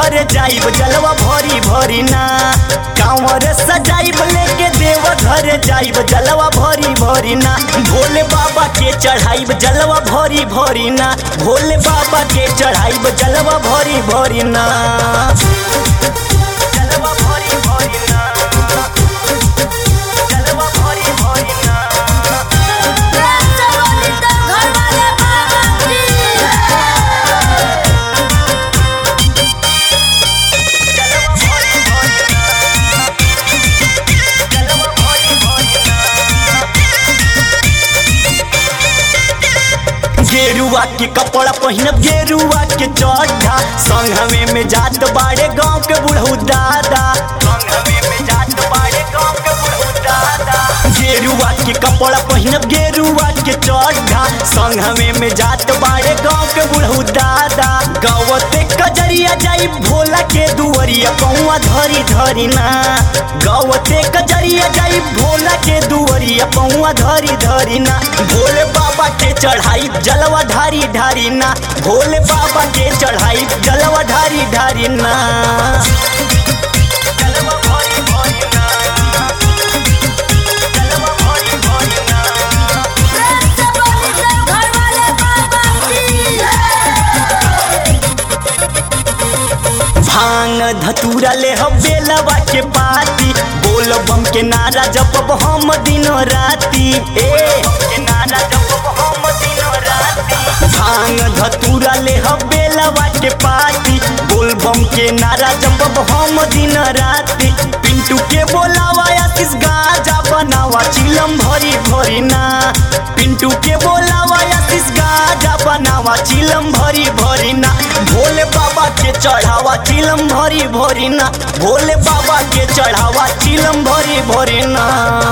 घर जाइब जलवा भरी भरी ना। कांवर सजाइब लेके देव घर जाइब जलवा भरी भरी ना। भोले बाबा के चढ़ाइब जलवा भरी भरी ना। भोले बाबा के चढ़ाइब जलवा भरी भरी ना। जलवा भरी भरी ना। जलवा भरी भरी ना। गेरुआ के कपड़ा पहिनब गेरुआ के चढ़ा। संघवे में जात बाड़े गाँव के बुढ़ऊ दादा। संघवे में जात बाड़े गाँव के बुढ़ऊ दादा। गेरुआ के कपड़ा पहिनब गेरुआ के चढ़ा। संघवे में जात बाड़े गाँव के बुढ़ऊ दादा। गवते कजरिया जाई भोला के दुवरिया पौआ धरी धरी ना। गवते कजरिया जाई भोला के दुवरिया पौआ धरी धरी ना। भोले बाबा के चढ़ाई जलवा ढारी ढारी ना। भोले बाबा के चढ़ाई जलवा ढारी ढारी ना। जलवा भरी भरी ना। जलवा भरी भरी ना। भांग धतूरा ले बेलवा के पाती। बोल बम के नारा जपब हम दिनो राती। के नारा जपब हम दिनो राती। भांग धतूरा ले बेलवा के पाती। बोल बम के नारा जपब हम दिन राती। पिंटू के बोलावा आशीष गाजा बनावा चिलम भरी भरी ना। पिंटू के बोलावा आशीष गाजा बनावा चिलम भरी भरी ना। भोले बाबा के चढ़ावा चिलम भरी भरी ना। भोले बाबा के चढ़ावा चिलम भरी भरी ना।